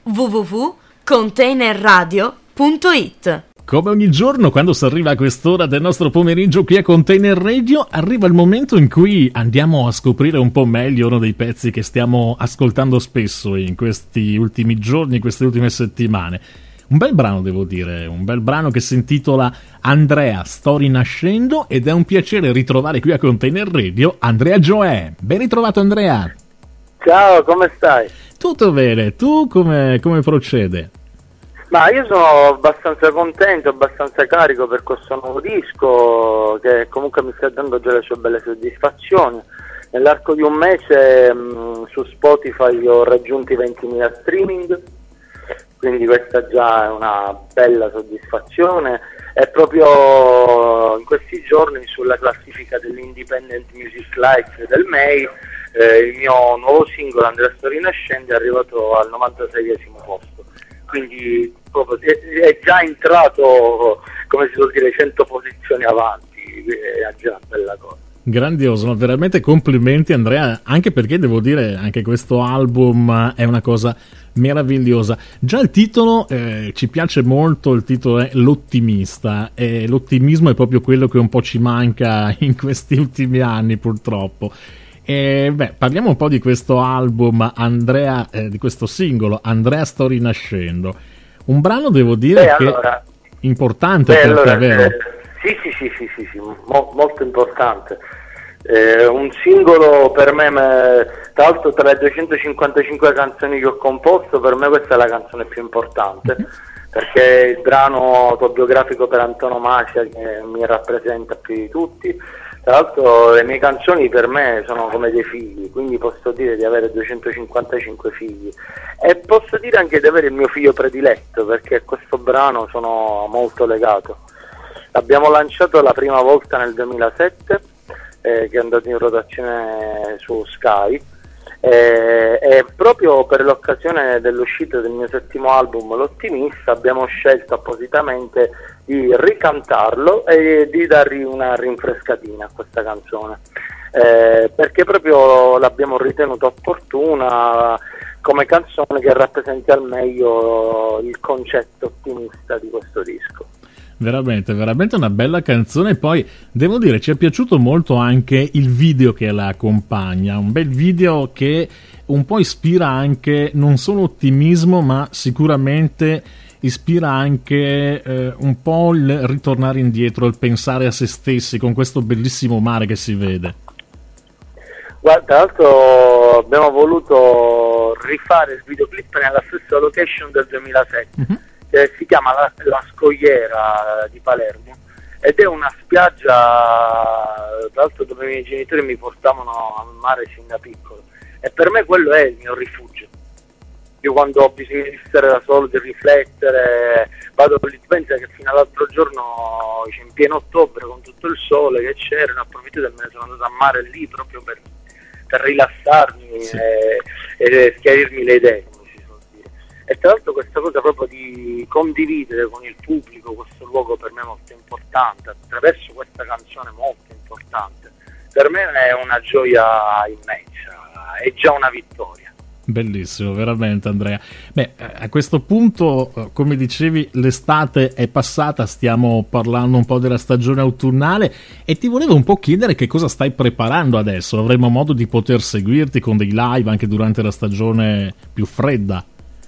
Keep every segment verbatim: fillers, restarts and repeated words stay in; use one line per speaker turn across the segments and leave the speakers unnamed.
w w w punto container radio punto it.
Come ogni giorno, quando si arriva a quest'ora del nostro pomeriggio qui a Container Radio, arriva il momento in cui andiamo a scoprire un po' meglio uno dei pezzi che stiamo ascoltando spesso in questi ultimi giorni, in queste ultime settimane. Un bel brano, devo dire, un bel brano che si intitola Andrea, sto rinascendo, ed è un piacere ritrovare qui a Container Radio Andrea Gioè. Ben ritrovato, Andrea.
Ciao, come stai?
Tutto bene, tu come, come procede?
Ma io sono abbastanza contento, abbastanza carico per questo nuovo disco che comunque mi sta dando già le sue belle soddisfazioni. Nell'arco di un mese mh, su Spotify ho raggiunto i ventimila streaming, quindi questa già è una bella soddisfazione. È proprio in questi giorni sulla classifica dell'Independent Music Life del M E I eh, il mio nuovo singolo Andrea sto rinascendo è arrivato al novantaseiesimo posto. Quindi proprio è già entrato, come si può dire, cento posizioni avanti, è già una bella cosa.
Grandioso, no? Veramente complimenti, Andrea, anche perché devo dire anche questo album è una cosa meravigliosa. Già il titolo eh, ci piace molto, il titolo è L'ottimista, e l'ottimismo è proprio quello che un po' ci manca in questi ultimi anni, purtroppo. E beh, parliamo un po' di questo album, Andrea, eh, di questo singolo, Andrea sto rinascendo. Un brano, devo dire,
beh,
che
allora,
importante
beh,
per
allora,
te, vero?
Eh, sì, sì, sì, sì, sì, sì mo- molto importante. Eh, un singolo per me, me, tra l'altro tra le duecentocinquantacinque canzoni che ho composto, per me questa è la canzone più importante, perché è il brano autobiografico per antonomasia che mi rappresenta più di tutti. Tra l'altro le mie canzoni per me sono come dei figli, quindi posso dire di avere duecentocinquantacinque figli e posso dire anche di avere il mio figlio prediletto, perché a questo brano sono molto legato. L'abbiamo lanciato la prima volta nel duemilasette, eh, che è andato in rotazione su Sky, eh, e proprio per l'occasione dell'uscita del mio settimo album L'ottimista abbiamo scelto appositamente di ricantarlo e di dargli una rinfrescatina a questa canzone, eh, perché proprio l'abbiamo ritenuta opportuna come canzone che rappresenti al meglio il concetto ottimista di questo disco.
Veramente, veramente una bella canzone. Poi devo dire ci è piaciuto molto anche il video che la accompagna, un bel video che un po' ispira anche non solo ottimismo, ma sicuramente ispira anche eh, un po' il ritornare indietro, il pensare a se stessi con questo bellissimo mare che si vede.
Guarda, tra l'altro abbiamo voluto rifare il videoclip nella stessa location del duemilasette, uh-huh. che si chiama la, la Scogliera di Palermo, ed è una spiaggia, tra l'altro, dove i miei genitori mi portavano al mare sin da piccolo, e per me quello è il mio rifugio. Io quando ho bisogno di stare da solo, di riflettere, vado lì. Pensa che fino all'altro giorno, in pieno ottobre, con tutto il sole che c'era, ne ho approfittato e me ne sono andato a mare lì proprio per, per rilassarmi, sì. e, e schiarirmi le idee, come si suol dire. E tra l'altro questa cosa proprio di condividere con il pubblico questo luogo per me è molto importante, attraverso questa canzone molto importante, per me è una gioia immensa, è già una vittoria.
Bellissimo, veramente, Andrea. Beh, a questo punto, come dicevi, l'estate è passata, stiamo parlando un po' della stagione autunnale e ti volevo un po' chiedere che cosa stai preparando adesso. Avremo modo di poter seguirti con dei live anche durante la stagione più fredda?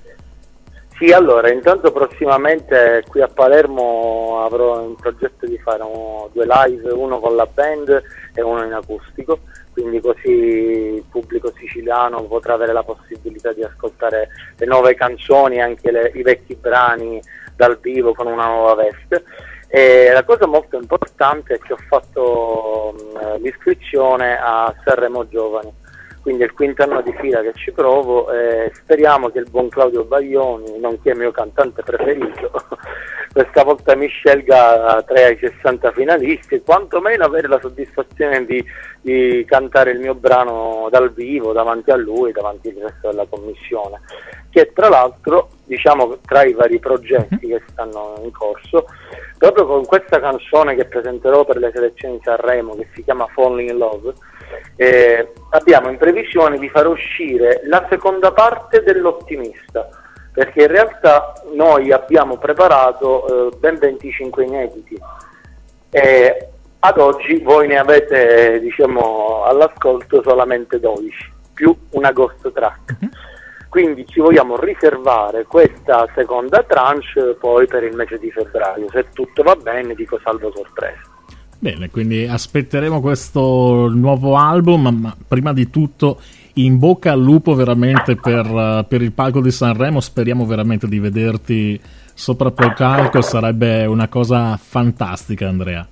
Sì, allora, intanto prossimamente qui a Palermo avrò in progetto di fare un, due live, uno con la band e uno in acustico, quindi così il pubblico siciliano potrà avere la possibilità di ascoltare le nuove canzoni, anche le, i vecchi brani dal vivo con una nuova veste. E la cosa molto importante è che ho fatto mh, l'iscrizione a Sanremo Giovani, quindi è il quinto anno di fila che ci provo e speriamo che il buon Claudio Baglioni, nonché il mio cantante preferito, questa volta mi scelga tra i sessanta finalisti e quantomeno avere la soddisfazione di, di cantare il mio brano dal vivo davanti a lui, davanti al resto della commissione, che tra l'altro, diciamo, tra i vari progetti che stanno in corso, proprio con questa canzone che presenterò per le selezioni di Sanremo, che si chiama Falling in Love, eh, abbiamo in previsione di far uscire la seconda parte dell'Ottimista, perché in realtà noi abbiamo preparato eh, ben venticinque inediti e ad oggi voi ne avete, diciamo, all'ascolto solamente dodici, più una ghost track. Uh-huh. Quindi ci vogliamo riservare questa seconda tranche poi per il mese di febbraio. Se tutto va bene, dico salvo sorpresa.
Bene, quindi aspetteremo questo nuovo album, ma prima di tutto in bocca al lupo veramente per, per il palco di Sanremo. Speriamo veramente di vederti sopra quel palco, sarebbe una cosa fantastica, Andrea.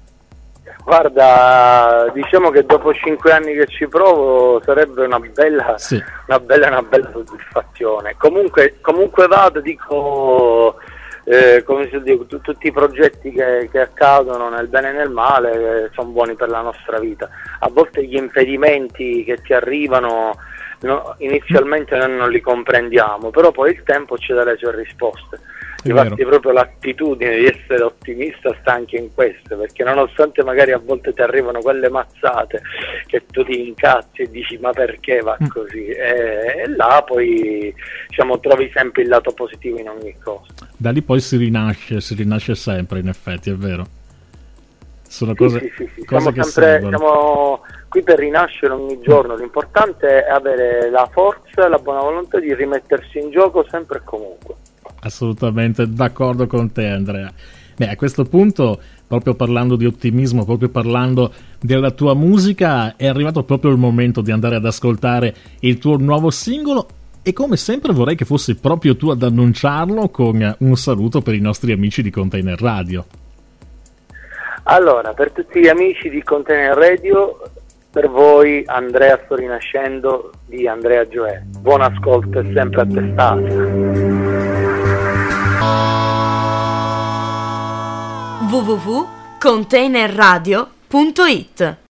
Guarda, diciamo che dopo cinque anni che ci provo sarebbe una bella, sì. una bella, una bella soddisfazione. Comunque, comunque vado, dico, eh, come si dice, t- tutti i progetti che, che accadono nel bene e nel male eh, sono buoni per la nostra vita. A volte gli impedimenti che ti arrivano, no, inizialmente noi non li comprendiamo, però poi il tempo ci dà le sue risposte. Infatti proprio l'attitudine di essere ottimista sta anche in questo, perché nonostante magari a volte ti arrivano quelle mazzate che tu ti incazzi e dici ma perché va così, e, e là poi, diciamo, trovi sempre il lato positivo in ogni cosa.
Da lì poi si rinasce, si rinasce sempre, in effetti, è vero. Sono cose,
sì, sì, sì, sì.
cose
Siamo
che
sempre,
servono.
Siamo qui per rinascere ogni giorno, l'importante è avere la forza e la buona volontà di rimettersi in gioco sempre e comunque.
Assolutamente d'accordo con te, Andrea. Beh, a questo punto, proprio parlando di ottimismo, proprio parlando della tua musica, è arrivato proprio il momento di andare ad ascoltare il tuo nuovo singolo e come sempre vorrei che fossi proprio tu ad annunciarlo con un saluto per i nostri amici di Container Radio.
Allora, per tutti gli amici di Container Radio, per voi Andrea sto rinascendo di Andrea Gioè. Buon ascolto e sempre a testata.
w w w punto container radio punto it